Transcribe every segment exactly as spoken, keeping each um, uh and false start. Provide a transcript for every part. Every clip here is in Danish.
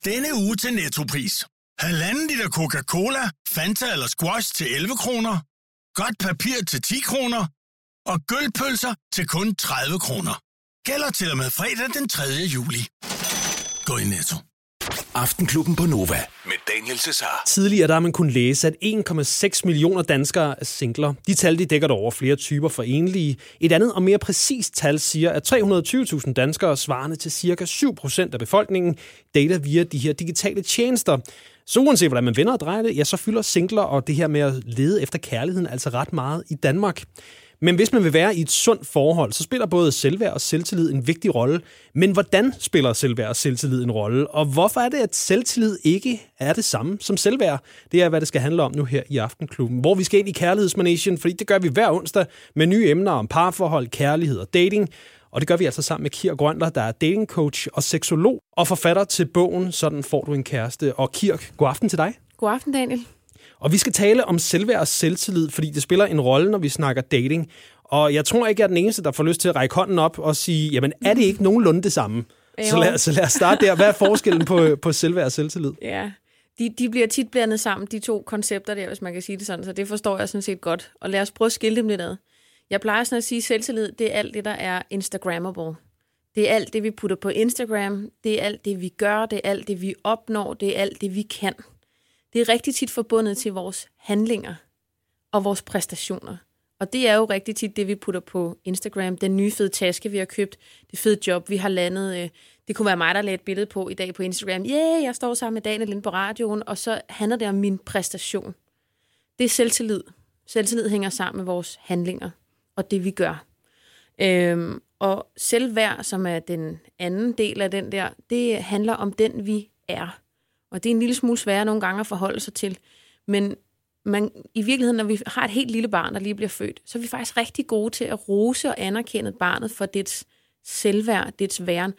Denne uge til Nettopris. Halvanden liter Coca-Cola, Fanta eller Squash til elleve kroner. Godt papir til ti kroner. Og gølpølser til kun tredive kroner. Gælder til og med fredag den tredje juli. Gå i Netto. Aftenklubben på Nova med Daniel Cesar. Tidligere der har man kunnet læse, at en komma seks millioner danskere er singler. De tal de dækker over flere typer for enlige. Et andet og mere præcist tal siger, at tre hundrede og tyve tusind danskere svarende til cirka syv procent af befolkningen dater via de her digitale tjenester. Så uanset hvordan man vender og drejer det, ja, så fylder singler og det her med at lede efter kærligheden altså ret meget i Danmark. Men hvis man vil være i et sundt forhold, så spiller både selvværd og selvtillid en vigtig rolle. Men hvordan spiller selvværd og selvtillid en rolle? Og hvorfor er det, at selvtillid ikke er det samme som selvværd? Det er, hvad det skal handle om nu her i Aftenklubben, hvor vi skal ind i kærlighedsmanagen, fordi det gør vi hver onsdag med nye emner om parforhold, kærlighed og dating. Og det gør vi altså sammen med Kirk Grønler, der er datingcoach og seksolog og forfatter til bogen Sådan får du en kæreste. Og Kirk, god aften til dig. God aften, Daniel. Og vi skal tale om selvværd og selvtillid, fordi det spiller en rolle, når vi snakker dating. Og jeg tror ikke, jeg er den eneste, der får lyst til at række hånden op og sige, jamen er det ikke nogenlunde det samme? Så lad, så lad os starte der. Hvad er forskellen på, på selvværd og selvtillid? Ja, de, de bliver tit blandet sammen, de to koncepter der, hvis man kan sige det sådan. Så det forstår jeg sådan set godt. Og lad os prøve at skille dem lidt ad. Jeg plejer sådan at sige, at selvtillid, det er alt det, der er Instagrammable. Det er alt det, vi putter på Instagram. Det er alt det, vi gør. Det er alt det, vi opnår. Det er alt det, vi kan. Det er rigtig tit forbundet til vores handlinger og vores præstationer. Og det er jo rigtig tit det, vi putter på Instagram. Den nye fede taske, vi har købt. Det fede job, vi har landet. Det kunne være mig, der lagde et billede på i dag på Instagram. Yeah, jeg står sammen med Daniel inde på radioen, og så handler det om min præstation. Det er selvtillid. Selvtillid hænger sammen med vores handlinger og det, vi gør. Øhm, og selvværd, som er den anden del af den der, det handler om den, vi er. Og det er en lille smule sværere nogle gange at forholde sig til. Men man, i virkeligheden, når vi har et helt lille barn, der lige bliver født, så er vi faktisk rigtig gode til at rose og anerkende barnet for dets selvværd, dets væren.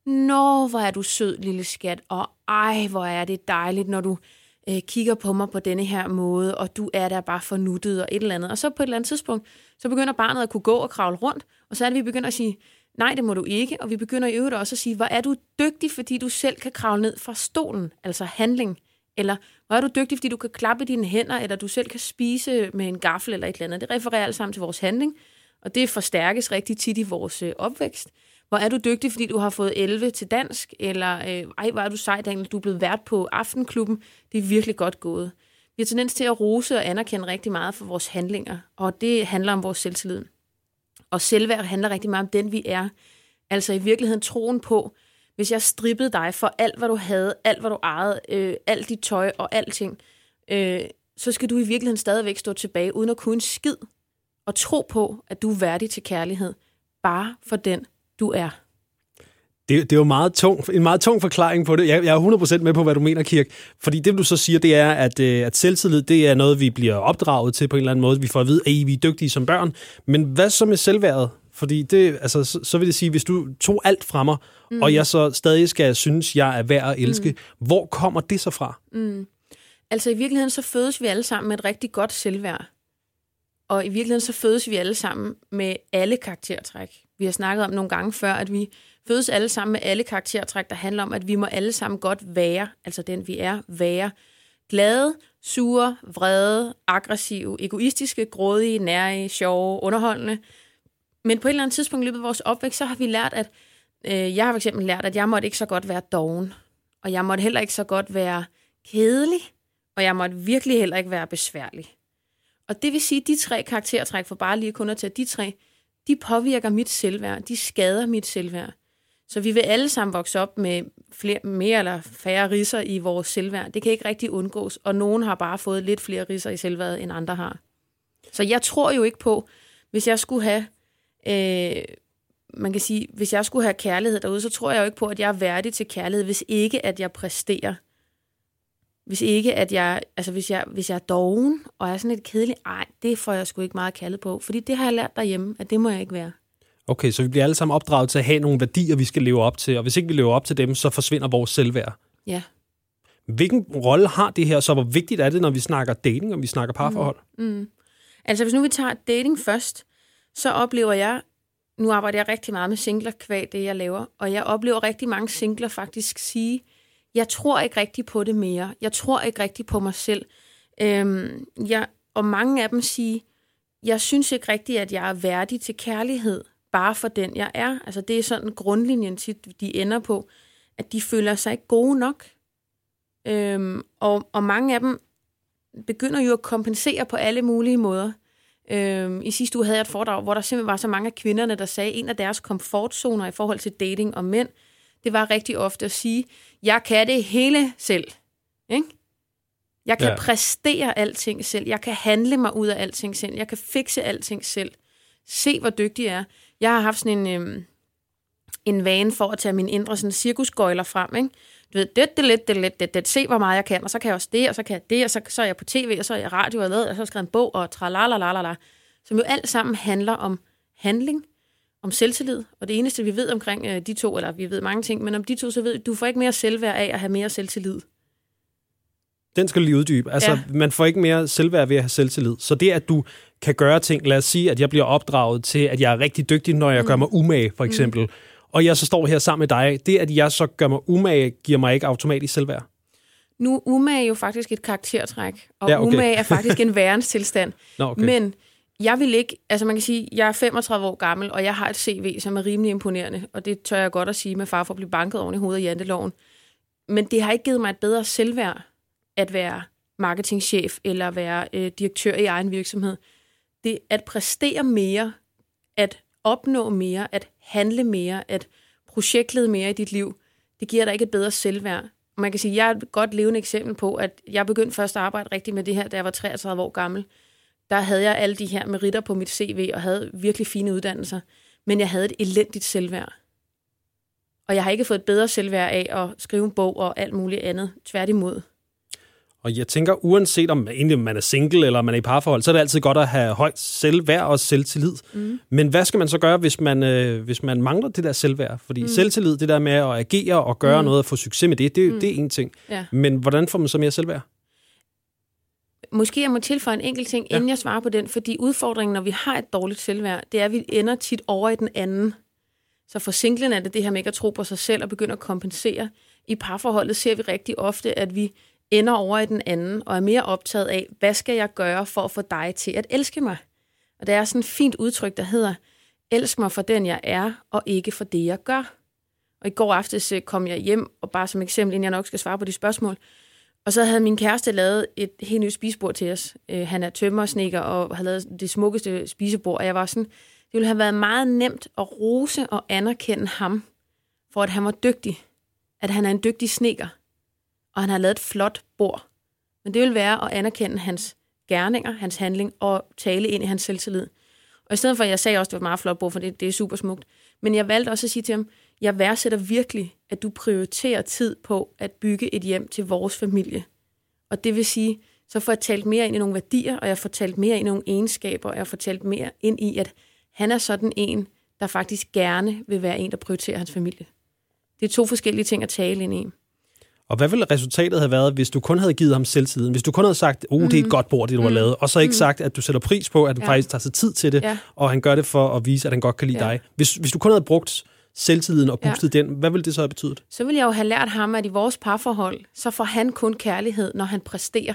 Nå, hvor er du sød, lille skat, og ej, hvor er det dejligt, når du øh, kigger på mig på denne her måde, og du er der bare fornuttet og et eller andet. Og så på et eller andet tidspunkt, så begynder barnet at kunne gå og kravle rundt, og så er det, vi begynder at sige, nej, det må du ikke, og vi begynder i øvrigt også at sige, hvor er du dygtig, fordi du selv kan kravle ned fra stolen, altså handling, eller hvor er du dygtig, fordi du kan klappe dine hænder, eller du selv kan spise med en gaffel eller et eller andet. Det refererer alt sammen til vores handling, og det forstærkes rigtig tit i vores øh, opvækst. Hvor er du dygtig, fordi du har fået elleve til dansk, eller øh, ej, hvor er du sej, Daniel, du er blevet vært på Aftenklubben. Det er virkelig godt gået. Vi har tendens til at rose og anerkende rigtig meget for vores handlinger, og det handler om vores selvtillid. Og selvværd handler rigtig meget om den, vi er. Altså i virkeligheden troen på, hvis jeg strippede dig for alt, hvad du havde, alt, hvad du ejede, øh, alt dit tøj og alting, øh, så skal du i virkeligheden stadigvæk stå tilbage, uden at kunne en skid, og tro på, at du er værdig til kærlighed, bare for den, du er. Det, det er jo meget tung, en meget tung forklaring på det. Jeg, jeg er hundrede procent med på, hvad du mener, Kirk. Fordi det, du så siger, det er, at, at selvtillid, det er noget, vi bliver opdraget til på en eller anden måde. Vi får at vide, at vi er dygtige som børn. Men hvad så med selvværdet? Fordi det, altså, så, så vil det sige, hvis du tog alt fra mig, mm. og jeg så stadig skal synes, jeg er værd at elske, mm. hvor kommer det så fra? Mm. Altså i virkeligheden, så fødes vi alle sammen med et rigtig godt selvværd. Og i virkeligheden, så fødes vi alle sammen med alle karaktertræk. Vi har snakket om nogle gange før, at vi fødes alle sammen med alle karaktertræk, der handler om, at vi må alle sammen godt være, altså den vi er, være glade, sure, vrede, aggressive, egoistiske, grådige, nærige, sjove, underholdende. Men på et eller andet tidspunkt i løbet af vores opvækst, så har vi lært, at øh, jeg har for eksempel lært, at jeg måtte ikke så godt være doven, og jeg måtte heller ikke så godt være kedelig, og jeg måtte virkelig heller ikke være besværlig. Og det vil sige, at de tre karaktertræk, for bare lige kun at tage de tre, de påvirker mit selvværd, de skader mit selvværd. Så vi vil alle sammen vokse op med flere, mere eller færre ridser i vores selvværd. Det kan ikke rigtig undgås, og nogen har bare fået lidt flere ridser i selvværdet, end andre har. Så jeg tror jo ikke på, hvis jeg skulle have, øh, man kan sige, hvis jeg skulle have kærlighed derude, så tror jeg jo ikke på, at jeg er værdig til kærlighed, hvis ikke at jeg præsterer. Hvis ikke at jeg, altså hvis jeg, hvis jeg er doven, og er sådan lidt kedelig, ej, det får jeg sgu ikke meget kaldet på, fordi det har jeg lært derhjemme, at det må jeg ikke være. Okay, så vi bliver alle sammen opdraget til at have nogle værdier, vi skal leve op til, og hvis ikke vi lever op til dem, så forsvinder vores selvværd. Ja. Hvilken rolle har det her, så hvor vigtigt er det, når vi snakker dating, og vi snakker parforhold? Mm. Mm. Altså hvis nu vi tager dating først, så oplever jeg, nu arbejder jeg rigtig meget med singler kvad det, jeg laver, og jeg oplever rigtig mange singler faktisk sige, jeg tror ikke rigtig på det mere. Jeg tror ikke rigtig på mig selv. Øhm, jeg, og mange af dem siger, jeg synes ikke rigtigt, at jeg er værdig til kærlighed, bare for den, jeg er. Altså, det er sådan grundlinjen tit, de ender på, at de føler sig ikke gode nok. Øhm, og, og mange af dem begynder jo at kompensere på alle mulige måder. Øhm, I sidste uge havde jeg et foredrag, hvor der simpelthen var så mange af kvinderne, der sagde, at en af deres komfortzoner i forhold til dating og mænd, det var rigtig ofte at sige, jeg kan det hele selv. Ikke? Jeg kan ja. præstere alting selv. Jeg kan handle mig ud af alting selv. Jeg kan fikse alting selv. Se, hvor dygtig jeg er. Jeg har haft sådan en, øhm, en vane for at tage mine indre sådan cirkusgøjler frem. Ikke? Du ved, det, det, det, det, det, det, se, hvor meget jeg kan, og så kan jeg også det, og så kan jeg det, og så, så er jeg på tv, og så er jeg radio, og, lavet, og så har jeg skrevet en bog, og tralalalala, som jo alt sammen handler om handling, om selvtillid. Og det eneste, vi ved omkring øh, de to, eller vi ved mange ting, men om de to, så ved du får ikke mere selvværd af at have mere selvtillid. Den skal du lige uddybe. Altså, ja. Man får ikke mere selvværd ved at have selvtillid. Så det, at du kan gøre ting, lad os sige, at jeg bliver opdraget til, at jeg er rigtig dygtig, når jeg mm. gør mig umage, for eksempel, mm. og jeg så står her sammen med dig, det, at jeg så gør mig umage, giver mig ikke automatisk selvværd. Nu umage er jo faktisk et karaktertræk, og ja, okay. umage er faktisk en værenstilstand. Nå, okay. Men jeg vil ikke, altså man kan sige, jeg er femogtredive år gammel, og jeg har et C V, som er rimelig imponerende, og det tør jeg godt at sige med far for at blive banket oven i hovedet af janteloven. Men det har ikke givet mig et bedre selvværd, at være marketingchef eller være øh, direktør i egen virksomhed. Det at præstere mere, at opnå mere, at handle mere, at projektlede mere i dit liv, det giver dig ikke et bedre selvværd. Man kan sige, jeg er et godt levende eksempel på, at jeg begyndte først at arbejde rigtig med det her, da jeg var treogtredive år gammel. Der havde jeg alle de her meritter på mit C V og havde virkelig fine uddannelser, men jeg havde et elendigt selvværd. Og jeg har ikke fået et bedre selvværd af at skrive en bog og alt muligt andet. Tværtimod. Og jeg tænker, uanset om egentlig man er single eller man er i parforhold, så er det altid godt at have højt selvværd og selvtillid. Mm. Men hvad skal man så gøre, hvis man, øh, hvis man mangler det der selvværd? Fordi mm. selvtillid, det der med at agere og gøre mm. noget og få succes med det, det, mm. det er en ting. Ja. Men hvordan får man så mere selvværd? Måske jeg må tilføje en enkelt ting, inden ja. jeg svarer på den, fordi udfordringen, når vi har et dårligt selvværd, det er, at vi ender tit over i den anden. Så for singlen er det det her med ikke at tro på sig selv og begynde at kompensere. I parforholdet ser vi rigtig ofte, at vi ender over i den anden, og er mere optaget af, hvad skal jeg gøre for at få dig til at elske mig? Og der er sådan et fint udtryk, der hedder, elsk mig for den, jeg er, og ikke for det, jeg gør. Og i går aftes kom jeg hjem, og bare som eksempel, inden jeg nok skal svare på de spørgsmål, og så havde min kæreste lavet et helt nyt spisebord til os. Han er tømmersnedker og har lavet det smukkeste spisebord, og jeg var sådan, det ville have været meget nemt at rose og anerkende ham, for at han var dygtig. At han er en dygtig snedker. Og han har lavet et flot bord. Men det vil være at anerkende hans gerninger, hans handling, og tale ind i hans selvtillid. Og i stedet for, at jeg sagde også, at det var et meget flot bord, for det, det er super smukt. Men jeg valgte også at sige til ham, jeg værdsætter virkelig, at du prioriterer tid på at bygge et hjem til vores familie. Og det vil sige, så får jeg talt mere ind i nogle værdier, og jeg får talt mere ind i nogle egenskaber, og jeg får talt mere ind i, at han er sådan en, der faktisk gerne vil være en, der prioriterer hans familie. Det er to forskellige ting at tale ind i. Og hvad ville resultatet have været, hvis du kun havde givet ham selvtilliden? Hvis du kun havde sagt, oh, det er et godt bord, det du har mm. lavet, og så ikke mm. sagt, at du sætter pris på, at han ja. faktisk tager sig tid til det, ja. og han gør det for at vise, at han godt kan lide ja. dig. Hvis, hvis du kun havde brugt selvtilliden og boostet ja. den, hvad ville det så have betydet? Så ville jeg jo have lært ham, at i vores parforhold, så får han kun kærlighed, når han præsterer.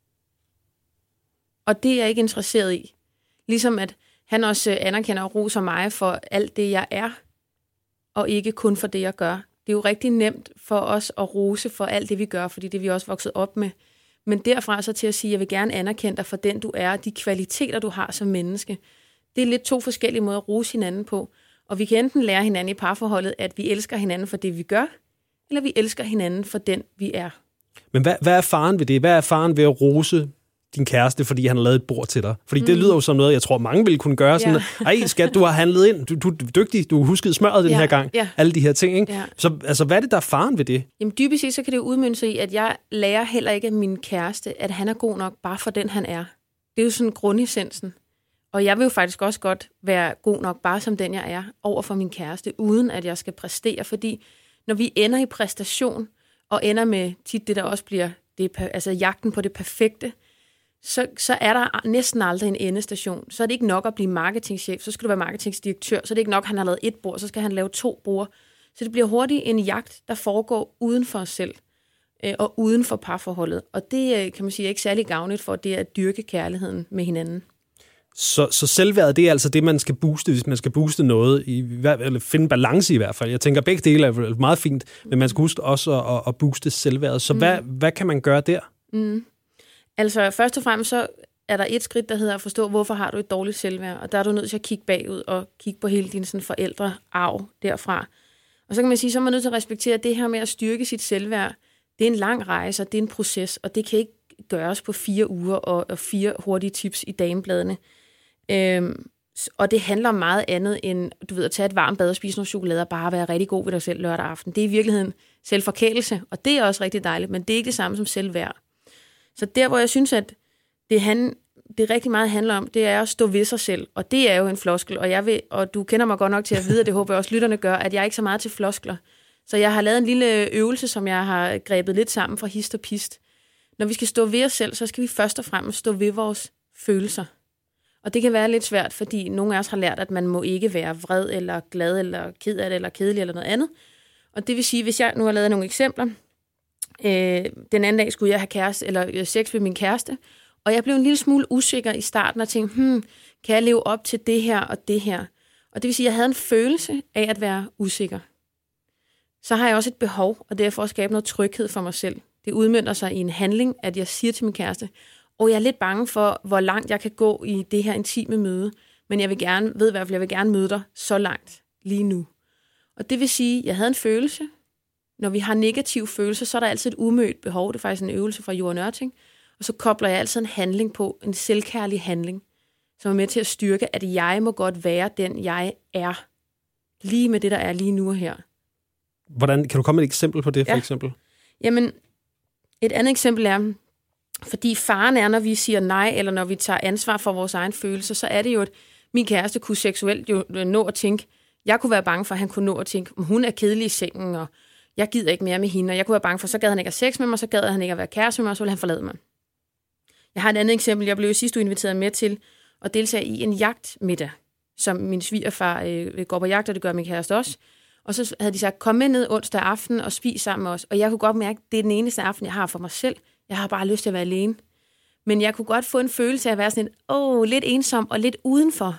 Og det er jeg ikke interesseret i. Ligesom at han også anerkender og roser mig for alt det, jeg er, og ikke kun for det, jeg gør. Det er jo rigtig nemt for os at rose for alt det, vi gør, fordi det er vi også vokset op med. Men derfra så til at sige, at jeg vil gerne anerkende dig for den, du er, de kvaliteter, du har som menneske. Det er lidt to forskellige måder at rose hinanden på. Og vi kan enten lære hinanden i parforholdet, at vi elsker hinanden for det, vi gør, eller vi elsker hinanden for den, vi er. Men hvad, hvad er faren ved det? Hvad er faren ved at rose din kæreste, fordi han har lavet et bord til dig? Fordi mm. det lyder jo som noget, jeg tror, mange ville kunne gøre. Sådan, ja. Ej, skat, du har handlet ind. Du, du er dygtig. Du har husket smøret den ja. her gang. Ja. Alle de her ting, ikke? Ja. Så altså, hvad er det, der er faren ved det? Jamen dybest set, så kan det jo udmønte sig i, at jeg lærer heller ikke af min kæreste, at han er god nok bare for den, han er. Det er jo sådan grundessensen. Og jeg vil jo faktisk også godt være god nok bare som den, jeg er, over for min kæreste, uden at jeg skal præstere. Fordi når vi ender i præstation, og ender med tit det, der også bliver det, altså jagten på det perfekte, Så, så er der næsten aldrig en endestation. Så er det ikke nok at blive marketingchef, så skal du være marketingdirektør, så er det ikke nok, at han har lavet et bord, så skal han lave to bord. Så det bliver hurtigt en jagt, der foregår uden for os selv. øh, og uden for parforholdet. Og det kan man sige er ikke særlig gavnligt for det at dyrke kærligheden med hinanden. Så, så selvværdet, det er altså det, man skal booste, hvis man skal booste noget, i, eller finde balance i hvert fald. Jeg tænker, begge dele er meget fint, men man skal huske også at, at booste selvværdet. Så mm. hvad, hvad kan man gøre der? Mm. Altså først og fremmest så er der et skridt, der hedder at forstå, hvorfor har du et dårligt selvværd, og der er du nødt til at kigge bagud og kigge på hele din sådan, forældrearv derfra. Og så kan man sige, så er man nødt til at respektere det her med at styrke sit selvværd. Det er en lang rejse, og det er en proces, og det kan ikke gøres på fire uger og, og fire hurtige tips i damebladene. Øhm, og det handler om meget andet end, du ved, at tage et varmt bad og spise noget chokolade og bare være rigtig god ved dig selv lørdag aften. Det er i virkeligheden selvforkælelse, og det er også rigtig dejligt, men det er ikke det samme som selvværd. Så der, hvor jeg synes, at det, han, det rigtig meget handler om, det er at stå ved sig selv, og det er jo en floskel, og, jeg vil, og du kender mig godt nok til at vide, og det håber jeg også lytterne gør, at jeg er ikke så meget til floskler. Så jeg har lavet en lille øvelse, som jeg har grebet lidt sammen fra hist og pist. Når vi skal stå ved os selv, så skal vi først og fremmest stå ved vores følelser. Og det kan være lidt svært, fordi nogle af os har lært, at man må ikke være vred, eller glad, eller ked af det, eller kedelig, eller noget andet. Og det vil sige, hvis jeg nu har lavet nogle eksempler, øh, den anden dag skulle jeg have kæreste, eller sex med min kæreste, og jeg blev en lille smule usikker i starten, og tænkte, hmm, kan jeg leve op til det her og det her? Og det vil sige, at jeg havde en følelse af at være usikker. Så har jeg også et behov, og det er for at skabe noget tryghed for mig selv. Det udmønter sig i en handling, at jeg siger til min kæreste, og jeg er lidt bange for, hvor langt jeg kan gå i det her intime møde, men jeg vil gerne, ved i hvert fald, jeg vil gerne møde dig så langt lige nu. Og det vil sige, at jeg havde en følelse. Når vi har negative følelser, så er der altid et umødt behov. Det er faktisk en øvelse fra Jorden Ørting. Og så kobler jeg altid en handling på, en selvkærlig handling, som er med til at styrke, at jeg må godt være den, jeg er. Lige med det, der er lige nu og her. Hvordan, kan du komme med et eksempel på det, for ja. eksempel? Jamen, et andet eksempel er, fordi faren er, når vi siger nej, eller når vi tager ansvar for vores egen følelser, så er det jo, at min kæreste kunne seksuelt jo nå at tænke, jeg kunne være bange for, at han kunne nå at tænke, hun er kedelig i sengen, og jeg gider ikke mere med hende, og jeg kunne være bange for, så gad han ikke have sex med mig, så gad han ikke at være kæreste med mig, og så ville han forlade mig. Jeg har et andet eksempel. Jeg blev sidste uge inviteret med til at deltage i en jagtmiddag, som min svigerfar øh, går på jagt, og det gør min kæreste også. Og så havde de sagt, kom med ned onsdag aften og spis sammen med os. Og jeg kunne godt mærke, at det er den eneste aften, jeg har for mig selv. Jeg har bare lyst til at være alene. Men jeg kunne godt få en følelse af at være sådan en, åh, lidt ensom og lidt udenfor.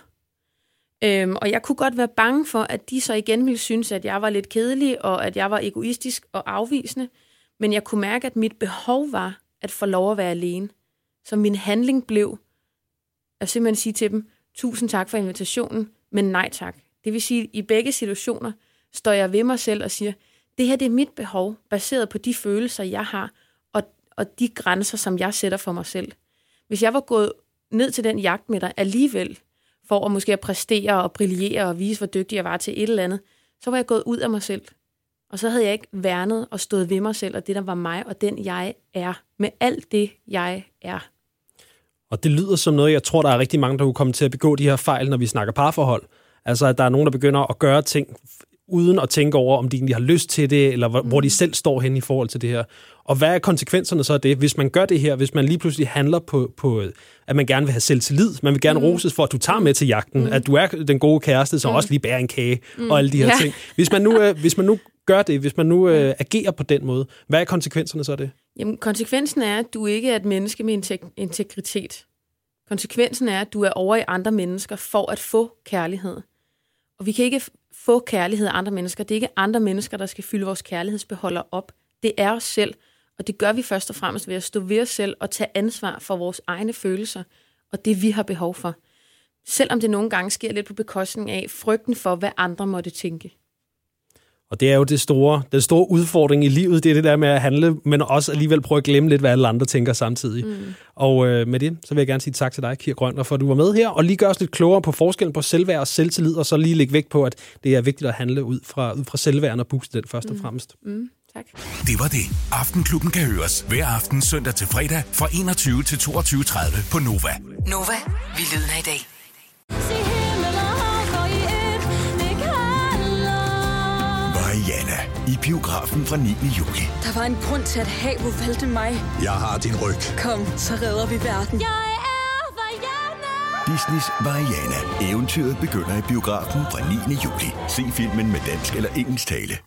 Øhm, og jeg kunne godt være bange for, at de så igen ville synes, at jeg var lidt kedelig, og at jeg var egoistisk og afvisende. Men jeg kunne mærke, at mit behov var at få lov at være alene. Så min handling blev at simpelthen sige til dem, tusind tak for invitationen, men nej tak. Det vil sige, at i begge situationer står jeg ved mig selv og siger, det her det er mit behov, baseret på de følelser, jeg har, og, og de grænser, som jeg sætter for mig selv. Hvis jeg var gået ned til den jagt med dig alligevel, for at måske at præstere og brillere og vise, hvor dygtig jeg var til et eller andet, så var jeg gået ud af mig selv. Og så havde jeg ikke værnet og stået ved mig selv, og det der var mig, og den jeg er, med alt det, jeg er. Og det lyder som noget, jeg tror, der er rigtig mange, der kunne komme til at begå de her fejl, når vi snakker parforhold. Altså, at der er nogen, der begynder at gøre ting, uden at tænke over, om de egentlig har lyst til det, eller hvor, mm. hvor de selv står hen i forhold til det her. Og hvad er konsekvenserne så af det? Hvis man gør det her, hvis man lige pludselig handler på, på at man gerne vil have selvtillid, man vil gerne mm. roses for, at du tager med til jagten, mm. at du er den gode kæreste, som mm. også lige bærer en kage, mm. og alle de her ja. ting. Hvis man nu, øh, hvis man nu gør det, hvis man nu øh, agerer på den måde, hvad er konsekvenserne så af det? Jamen, konsekvensen er, at du ikke er et menneske med integ- integritet. Konsekvensen er, at du er over i andre mennesker for at få kærlighed. Og vi kan ikke få kærlighed af andre mennesker. Det er ikke andre mennesker, der skal fylde vores kærlighedsbeholder op. Det er os selv, og det gør vi først og fremmest ved at stå ved os selv og tage ansvar for vores egne følelser og det, vi har behov for. Selvom det nogle gange sker lidt på bekostning af frygten for, hvad andre måtte tænke. Og det er jo det store, den store udfordring i livet, det er det der med at handle, men også alligevel prøve at glemme lidt, hvad alle andre tænker samtidig. Mm. Og øh, med det, så vil jeg gerne sige tak til dig, Kira Grønner, for at du var med her, og lige gøre os lidt klogere på forskellen på selvværd og selvtillid, og så lige lægge vægt på, at det er vigtigt at handle ud fra, ud fra selvværden og booste den først og fremmest. Mm. Mm. Tak. Det var det. Aftenklubben kan høres hver aften søndag til fredag fra enogtyve til toogtyve tredive på Nova. Nova, vi lyden af i dag. Mariana i biografen fra niende juli. Der var en grund til, at havet valgte mig. Jeg har din ryg. Kom, så redder vi verden. Jeg er Mariana. Disneys Mariana. Eventyret begynder i biografen fra niende juli. Se filmen med dansk eller engelsk tale.